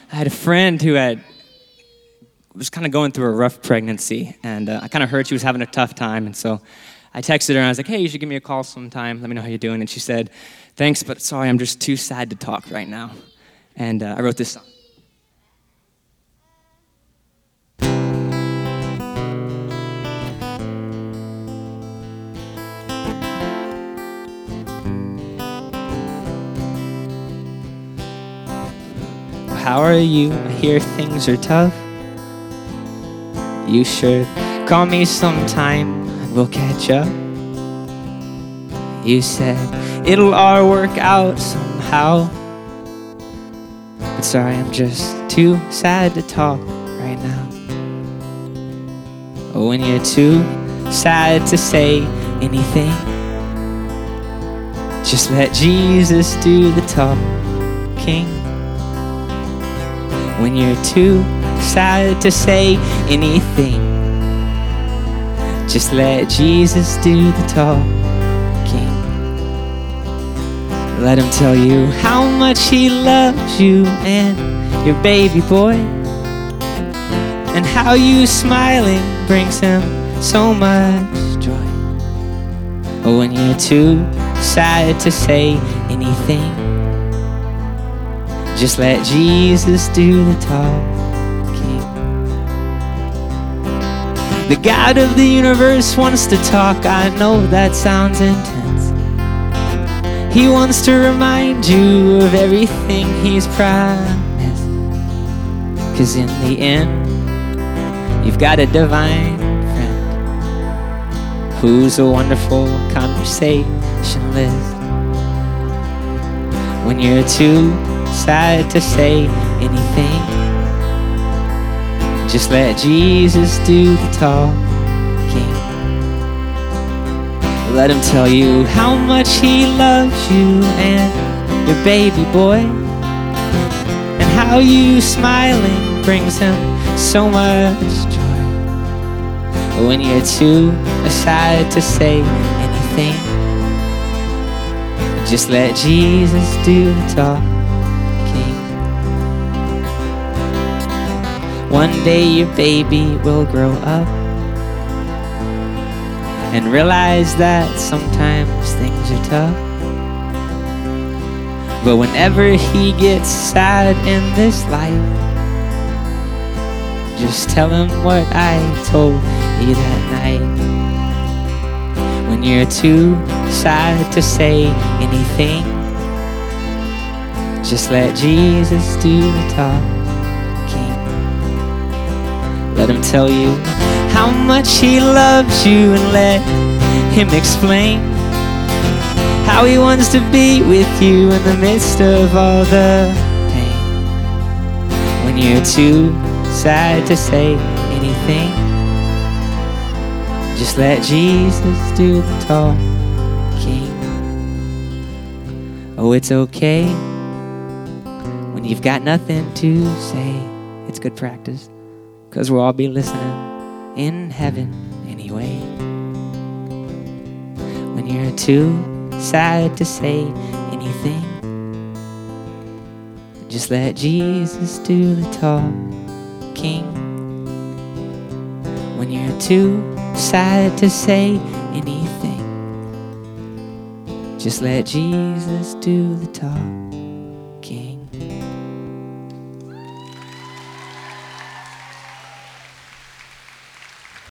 I had a friend who was kind of going through a rough pregnancy, and I kind of heard she was having a tough time, and so I texted her and I was like, hey, you should give me a call sometime. Let me know how you're doing. And she said, thanks, but sorry, I'm just too sad to talk right now. And I wrote this song. How are you? I hear things are tough. You should call me sometime and we'll catch up. You said it'll all work out somehow. But sorry, I'm just too sad to talk right now. When you're too sad to say anything, just let Jesus do the talking. When you're too sad to say anything, just let Jesus do the talking. Let him tell you how much he loves you and your baby boy, and how you smiling brings him so much joy. When you're too sad to say anything, just let Jesus do the talking. The God of the universe wants to talk. I know that sounds intense. He wants to remind you of everything he's promised. 'Cause in the end, you've got a divine friend who's a wonderful conversationalist. When you're too sad to say anything, just let Jesus do the talking. Let him tell you how much he loves you and your baby boy, and how you smiling brings him so much joy. When you're too sad to say anything, just let Jesus do the talking. One day your baby will grow up and realize that sometimes things are tough. But whenever he gets sad in this life, just tell him what I told you that night. When you're too sad to say anything, just let Jesus do the talking. Let him tell you how much he loves you, and let him explain how he wants to be with you in the midst of all the pain. When you're too sad to say anything, just let Jesus do the talking. Oh, it's okay when you've got nothing to say. It's good practice, 'cause we'll all be listening in heaven anyway. When you're too sad to say anything, just let Jesus do the talking. When you're too sad to say anything, just let Jesus do the talking.